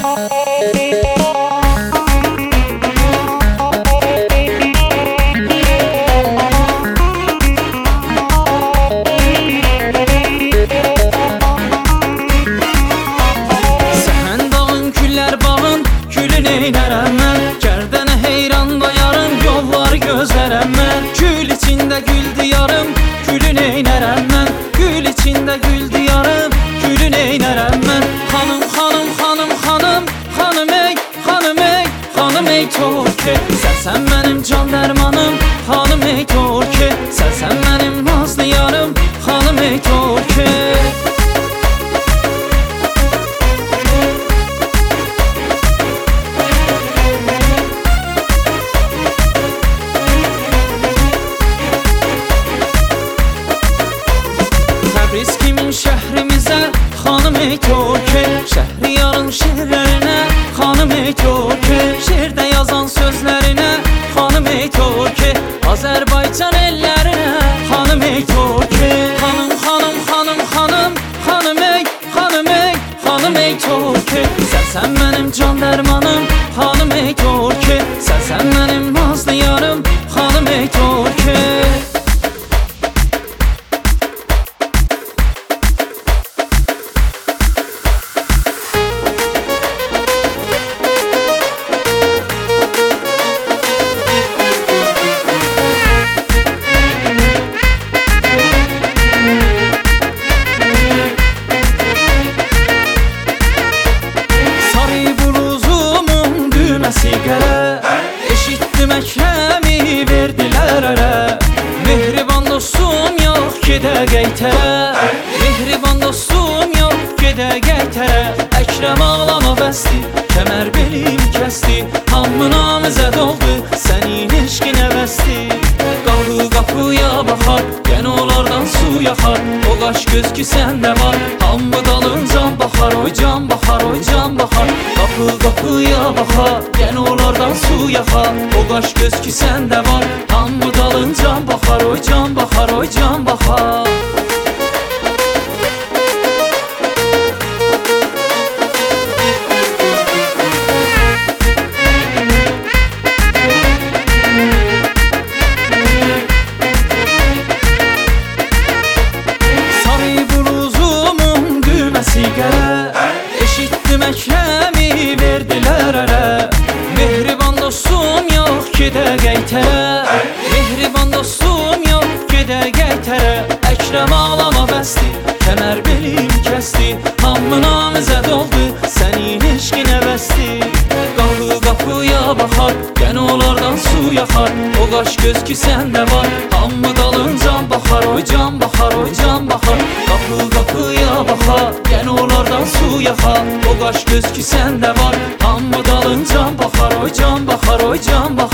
Neynərəm mən, gərdənə heyran dayarım, yolları gözlərəm mən. Gül içində gül diyarım, gülü neynərəm mən. Gül içində gül diyarım, gülü neynərəm mən. Xanım, xanım, xanım, xanım, xanım ey, xanım ey, xanım ey Türkiye. Sən mənim can dərmanım, xanım ey Türkiye. Sən mənim nazlı yarım, xanım ey Türkiye. Təbriz kimin şəhrimizə, xanım ey Türkiye. Şəhriyarın şeirlərinə, xanım ey Türkiye. Şeirdə yazan sözlərinə, xanım ey Türkiye. Azərbaycan ellərinə, xanım ey Türkiye. Xanım, xanım, xanım, xanım, xanım ey, xanım ey, xanım ey Türkiye. Sən mənim can dərmanım, xanım ey Türkiye. Sən mənim nazlı yarım, xanım ey Türkiye. Eşitdim Əkrəmi verdilər ərə. Mehriban dostum yox gedə qeytərə. Mehriban dostum yox gedə qeytərə. Əkrəm ağlama bəsdi, kəmər belim kəsdi. Hamı namizəd oldu, sənin eşqinə bəsdi. Qapı qapıya baxar, yenə onlardan su yaxar. O qaş göz ki səndə var, hamı dalıncan baxar. Oy can baxar, oy can baxar. Qapı qapıya baxar, yenə onlardan su yaxar. O qaş göz ki səndə var, hamı dalıncan baxar. Oy can baxar, oy can baxar. Eşitdim Əkrəmi verdilər ərə. Mehriban dostum yox gedə qeytərə. Mehriban dostum yox gedə qeytərə. Əkrəm ağlama bəsdi, kəmər belim kəsdi. Hamı namizəd oldu, sənin eşqinə bəsdi. Qapı qapıya baxar, yenə onlardan su yaxar. O qaş göz ki səndə var, hamı dalıncan baxar. Oy can baxar, oy can baxar. Qapı qapıya baxar, yenə onlardan su yaxar. O qaş göz ki səndə var, hamı dalıncan baxar. Oy can baxar, oy can baxar.